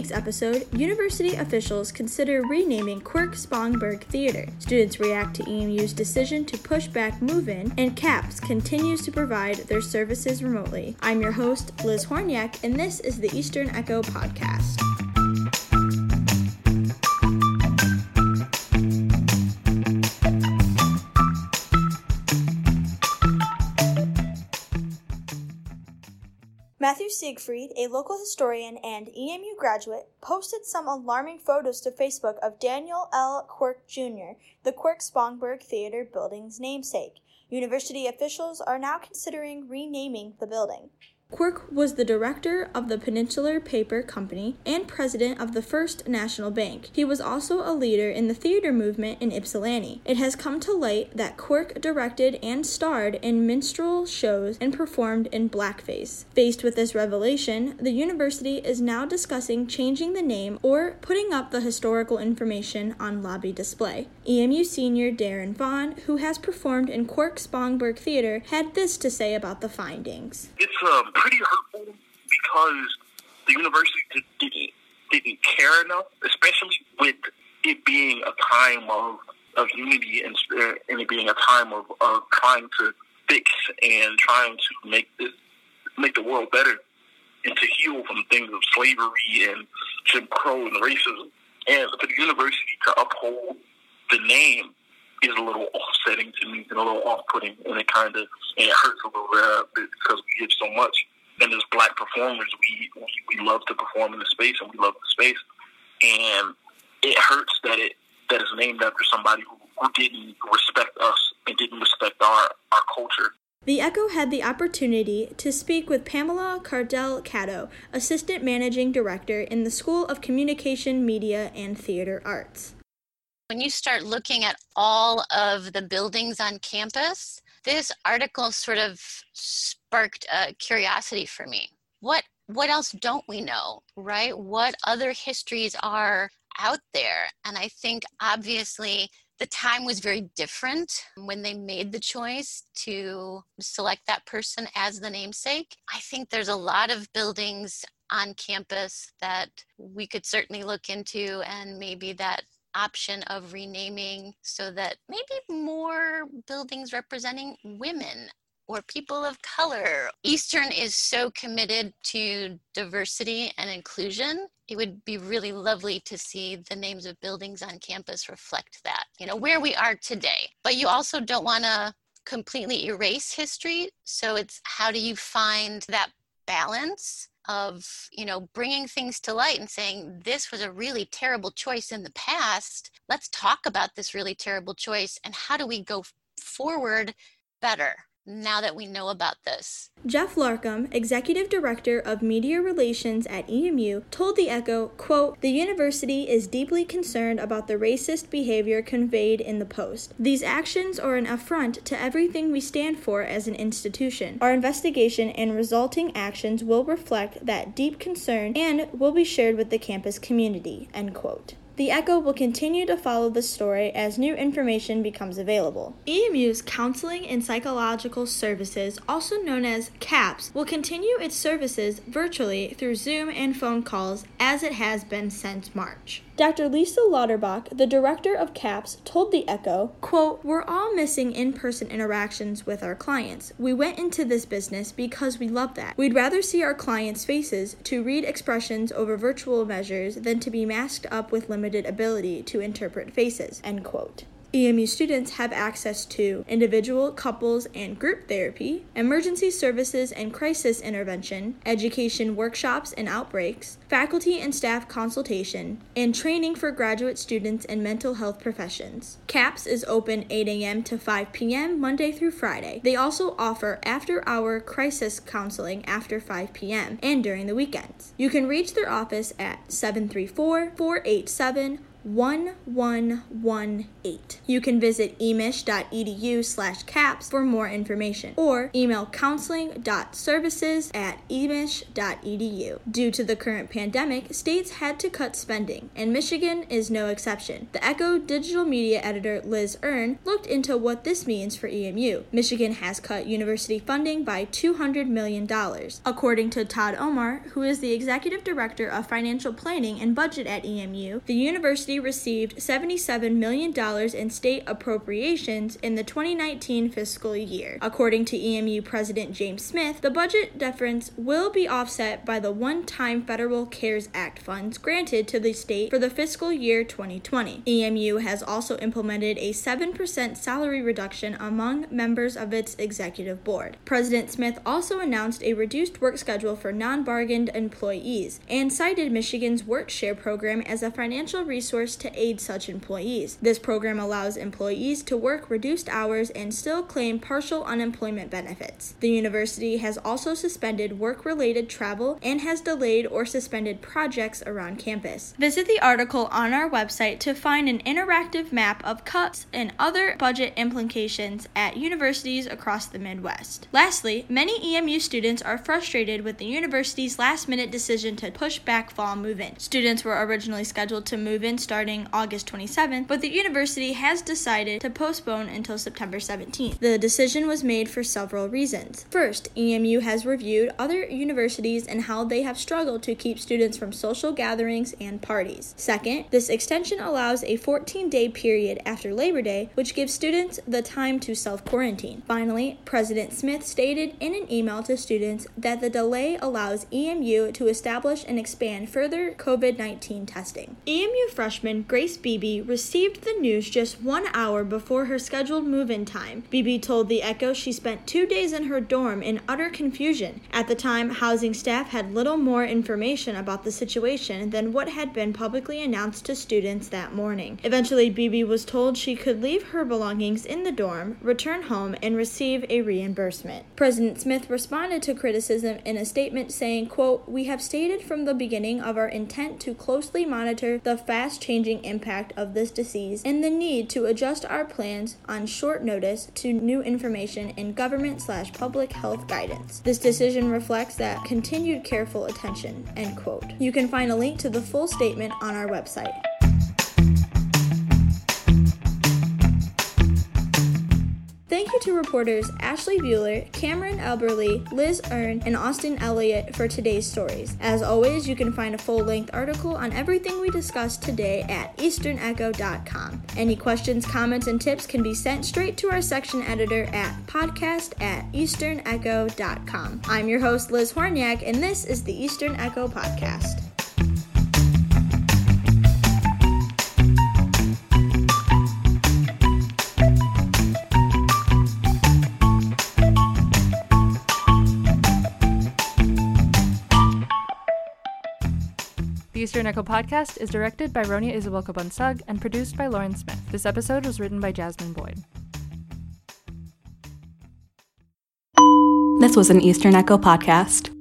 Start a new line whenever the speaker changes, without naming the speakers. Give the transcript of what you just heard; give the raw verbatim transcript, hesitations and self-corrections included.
week's episode, university officials consider renaming Quirk Spongberg Theater. Students react to E M U's decision to push back move-in, and CAPS continues to provide their services remotely. I'm your host, Liz Horniak, and this is the Eastern Echo Podcast. Matthew Siegfried, a local historian and E M U graduate, posted some alarming photos to Facebook of Daniel L. Quirk Junior, the Quirk Spongberg Theater building's namesake. University officials are now considering renaming the building. Quirk was the director of the Peninsular Paper Company and president of the First National Bank. He was also a leader in the theater movement in Ypsilanti. It has come to light that Quirk directed and starred in minstrel shows and performed in blackface. Faced with this revelation, the university is now discussing changing the name or putting up the historical information on lobby display. E M U senior Darren Vaughn, who has performed in Quirk Spongberg Theater, had this to say about the findings.
It's um, pretty hurtful because the university didn't didn't care enough, especially with it being a time of, of unity and, and it being a time of, of trying to fix and trying to make this, make the world better and to heal from things of slavery and Jim Crow and racism. And for the university to uphold the name is a little offsetting to me and a little off-putting, and it kind of and it hurts a little uh, bit because we give so much. And as black performers, we, we we love to perform in the space, and we love the space. And it hurts that it that it's named after somebody who, who didn't respect us and didn't respect our, our culture.
The Echo had the opportunity to speak with Pamela Cardell-Cato, Assistant Managing Director in the School of Communication, Media, and Theater Arts.
When you start looking at all of the buildings on campus, this article sort of sparked a curiosity for me. What what else don't we know, right? What other histories are out there? And I think obviously the time was very different when they made the choice to select that person as the namesake. I think there's a lot of buildings on campus that we could certainly look into, and maybe that option of renaming so that maybe more buildings representing women or people of color. Eastern is so committed to diversity and inclusion. It would be really lovely to see the names of buildings on campus reflect that, you know, where we are today. But you also don't want to completely erase history. So it's how do you find that balance of, you know, bringing things to light and saying, this was a really terrible choice in the past. Let's talk about this really terrible choice and how do we go forward better now that we know about this.
Jeff Larkham, Executive Director of Media Relations at E M U, told The Echo, quote, "The university is deeply concerned about the racist behavior conveyed in the post. These actions are an affront to everything we stand for as an institution. Our investigation and resulting actions will reflect that deep concern and will be shared with the campus community," end quote. The Echo will continue to follow the story as new information becomes available. E M U's Counseling and Psychological Services, also known as CAPS, will continue its services virtually through Zoom and phone calls as it has been since March. Doctor Lisa Lauterbach, the director of CAPS, told The Echo, quote, "We're all missing in-person interactions with our clients. We went into this business because we love that. We'd rather see our clients' faces to read expressions over virtual measures than to be masked up with limited ability to interpret faces," end quote. E M U students have access to individual, couples, and group therapy, emergency services and crisis intervention, education workshops and outbreaks, faculty and staff consultation, and training for graduate students in mental health professions. CAPS is open eight a.m. to five p.m. Monday through Friday. They also offer after-hour crisis counseling after five p.m. and during the weekends. You can reach their office at seven three four, four eight seven, one one one eight. You can visit emish.edu slash caps for more information or email counseling.services at emish.edu. Due to the current pandemic, states had to cut spending, and Michigan is no exception. The Echo digital media editor Liz Earn looked into what this means for E M U. Michigan has cut university funding by two hundred million dollars. According to Todd Omar, who is the executive director of financial planning and budget at E M U, the university received seventy-seven million dollars in state appropriations in the twenty nineteen fiscal year. According to E M U President James Smith, the budget difference will be offset by the one-time federal CARES Act funds granted to the state for the fiscal year twenty twenty. E M U has also implemented a seven percent salary reduction among members of its executive board. President Smith also announced a reduced work schedule for non-bargained employees and cited Michigan's Work Share program as a financial resource to aid such employees. This program allows employees to work reduced hours and still claim partial unemployment benefits. The university has also suspended work-related travel and has delayed or suspended projects around campus. Visit the article on our website to find an interactive map of cuts and other budget implications at universities across the Midwest. Lastly, many E M U students are frustrated with the university's last-minute decision to push back fall move-in. Students were originally scheduled to move in starting August twenty-seventh, but the university has decided to postpone until September seventeenth. The decision was made for several reasons. First, E M U has reviewed other universities and how they have struggled to keep students from social gatherings and parties. Second, this extension allows a fourteen-day period after Labor Day, which gives students the time to self-quarantine. Finally, President Smith stated in an email to students that the delay allows E M U to establish and expand further COVID nineteen testing. E M U freshman Grace Beebe received the news just one hour before her scheduled move-in time. Beebe told the Echo she spent two days in her dorm in utter confusion. At the time, housing staff had little more information about the situation than what had been publicly announced to students that morning. Eventually, Beebe was told she could leave her belongings in the dorm, return home, and receive a reimbursement. President Smith responded to criticism in a statement saying, quote, "We have stated from the beginning of our intent to closely monitor the fast-changing impact of this disease and the need to adjust our plans on short notice to new information in government slash public health guidance. This decision reflects that continued careful attention," end quote. You can find a link to the full statement on our website. Thank you to reporters Ashley Bueller, Cameron Elberly, Liz Earn, and Austin Elliott for today's stories. As always, you can find a full-length article on everything we discussed today at eastern echo dot com. Any questions, comments, and tips can be sent straight to our section editor at podcast at eastern echo dot com. I'm your host, Liz Horniak, and this is the Eastern Echo Podcast.
The Eastern Echo Podcast is directed by Ronia Isabel Kabunsug and produced by Lauren Smith. This episode was written by Jasmine Boyd.
This was an Eastern Echo Podcast.